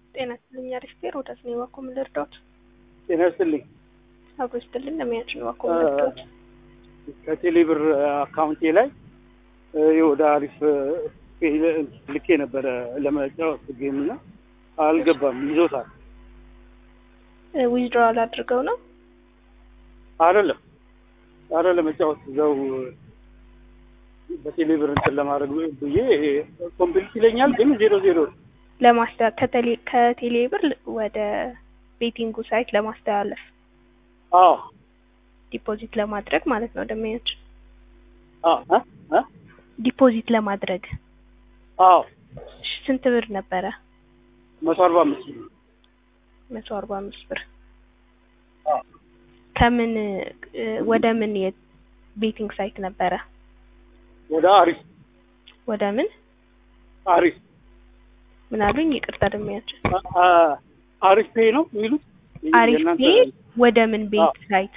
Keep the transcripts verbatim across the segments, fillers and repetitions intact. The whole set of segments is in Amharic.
ጤና ይስጥልኝ አሪስቴር ወደ ስኔ ዋኮ ምልርዶት ጤና ይስጥልኝ አብሮ ይስጥልኝ ለሚያችን ዋኮ ምልርዶት ከቴሌብር አካውንቴ ላይ የወደ አሪፍ ልኬ ነበር ለመጫወት ጌምና አልገባም ይዞታል። ዊዝድሮዋል አድርገው ነው አይደለም አይደለም ለመጫወት ዘው በቴሌብር እንትን ለማድረግ ብዬ ኮምፕሊት ይለኛል ግን ዜሮ ዜሮ ለማስተላለፍ ከቴሌ ከቴሌብር ወደ ቤቲንጉ ሳይት ለማስተላለፍ አዎ ዲፖዚት ለማድረግ ማለት ነው ደመኞች አዎ አ ዲፖዚት ለማድረግ አዎ ስንት ብር ነበረ? መቶ አርባ አምስት መቶ አርባ አምስት ብር አዎ ከምን ወደ ምን የቤቲንግ ሳይት ነበረ? ወደ አሪፍ ወደ ምን አሪፍ ምን አሉኝ? ይቅርታ ደመኛችን አሪፍ ፔይ ነው የሚሉት አሪፍ ፔይ ወደ ምን ቤት ሳይት?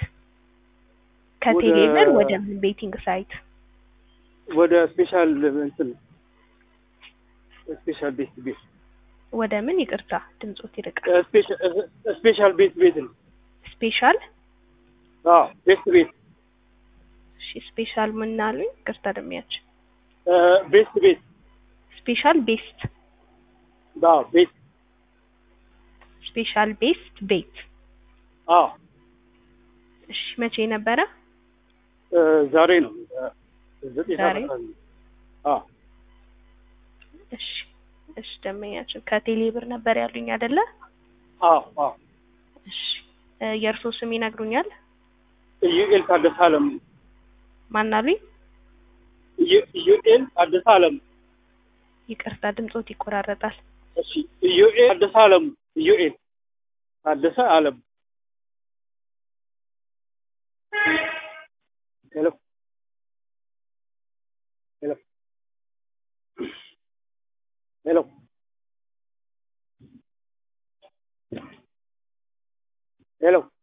ከቴሌብር ወደ ምን ቤቲንግ ሳይት? ወደ ስፔሻል እንትን ስፔሻል ቤት ቤት ወደ ምን? ይቅርታ ድምጾት ይርቃል። ስፔሻል ስፔሻል ቤት ቤት ነው። ስፔሻል አዎ ቤት ቤት እሺ ስፔሻል ምን አሉኝ? ይቅርታ ደመኛችን ቤት ቤት ስፔሻል ቤስት አዎ ቤት ስፔሻል ቤስት ቤት አዎ እሺ መቼ ነበረ? ዛሬ ነው ዛሬ አዎ እሺ እሺ ደመኛችን ከቴሌብር ነበር ያሉኝ አይደለ? አዎ አዎ እሺ የእርሶ ስም ይነግሩኛል? ኢዩኤል ታደሰ አለም። ማን አሉኝ? ኢዩኤል ታደሰ አለም። ይቅርታ ድምጾት ይቆራረጣል። እሺ ኢዩኤል ታደሰ አለም። ኢዩኤል ታደሰ አለም። ሄሎ ሄሎ ሄሎ ሄሎ